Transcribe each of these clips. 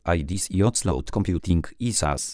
IDC i Cloud Computing i SaaS.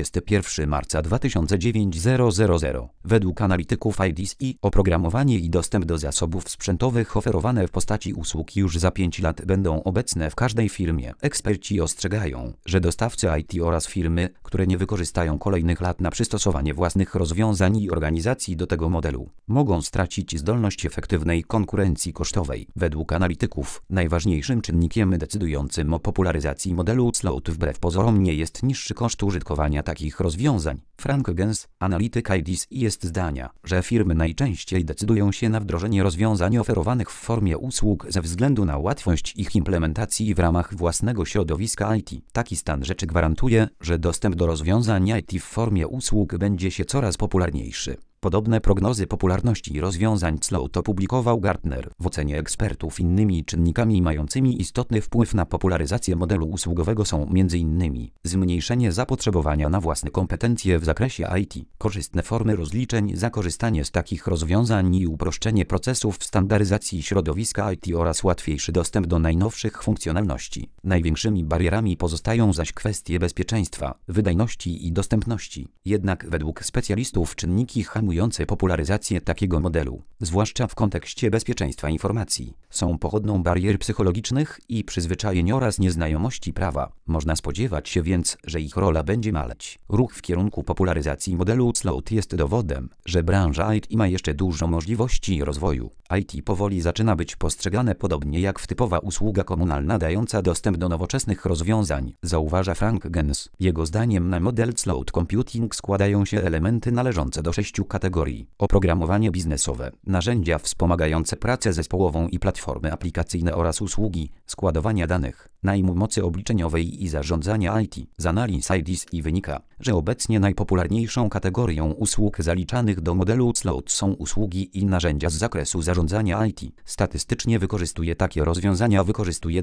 31 marca 2009 000. Według analityków IDC oprogramowanie i dostęp do zasobów sprzętowych oferowane w postaci usług już za 5 lat będą obecne w każdej firmie. Eksperci ostrzegają, że dostawcy IT oraz firmy, które nie wykorzystają kolejnych lat na przystosowanie własnych rozwiązań i organizacji do tego modelu, mogą stracić zdolność efektywnej konkurencji kosztowej. Według analityków najważniejszym czynnikiem decydującym o popularyzacji modelu cloud wbrew pozorom nie jest niższy koszt użytkowania takich rozwiązań. Frank Gens, analityk IDC, jest zdania, że firmy najczęściej decydują się na wdrożenie rozwiązań oferowanych w formie usług ze względu na łatwość ich implementacji w ramach własnego środowiska IT. Taki stan rzeczy gwarantuje, że dostęp do rozwiązań IT w formie usług będzie się coraz popularniejszy. Podobne prognozy popularności rozwiązań cloud opublikował Gartner. W ocenie ekspertów innymi czynnikami mającymi istotny wpływ na popularyzację modelu usługowego są m.in. zmniejszenie zapotrzebowania na własne kompetencje w zakresie IT, korzystne formy rozliczeń za korzystanie z takich rozwiązań i uproszczenie procesów w standaryzacji środowiska IT oraz łatwiejszy dostęp do najnowszych funkcjonalności. Największymi barierami pozostają zaś kwestie bezpieczeństwa, wydajności i dostępności. Jednak według specjalistów czynniki hamujące popularyzację takiego modelu, zwłaszcza w kontekście bezpieczeństwa informacji, są pochodną barier psychologicznych i przyzwyczajeń oraz nieznajomości prawa. Można spodziewać się więc, że ich rola będzie maleć. Ruch w kierunku popularyzacji modelu cloud jest dowodem, że branża IT ma jeszcze dużo możliwości rozwoju. IT powoli zaczyna być postrzegane podobnie jak typowa usługa komunalna dająca dostęp do nowoczesnych rozwiązań, zauważa Frank Gens. Jego zdaniem na model cloud computing składają się elementy należące do 6 kategorii: oprogramowanie biznesowe, narzędzia wspomagające pracę zespołową i platformy aplikacyjne oraz usługi składowania danych, najmu mocy obliczeniowej i zarządzania IT. Z analiz IDC wynika, że obecnie najpopularniejszą kategorią usług zaliczanych do modelu cloud są usługi i narzędzia z zakresu zarządzania IT. Statystycznie takie rozwiązania wykorzystuje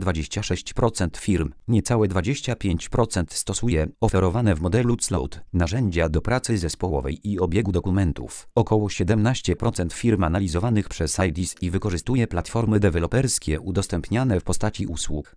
26% firm, niecałe 25% stosuje oferowane w modelu cloud narzędzia do pracy zespołowej i obiegu dokumentów. Około 17% firm analizowanych przez IDC wykorzystuje platformy deweloperskie udostępniane w postaci usług.